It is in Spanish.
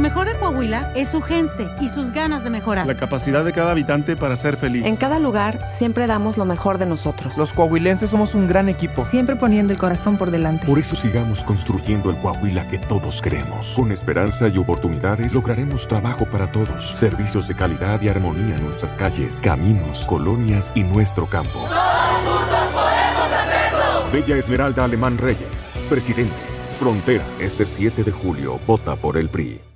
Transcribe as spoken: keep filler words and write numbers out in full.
mejor de Coahuila es su gente y sus ganas de mejorar. La capacidad de cada habitante para ser feliz. En cada lugar siempre damos lo mejor de nosotros. Los coahuilenses somos un gran equipo. Siempre poniendo el corazón por delante. Por eso sigamos construyendo el Coahuila que todos queremos. Con esperanza y oportunidades lograremos trabajo para todos, servicios de calidad y armonía en nuestras calles, caminos, colonias y nuestro campo. ¡Todos juntos podemos hacerlo! Bella Esmeralda Alemán Reyes, presidente. Frontera, este siete de julio, vota por el P R I.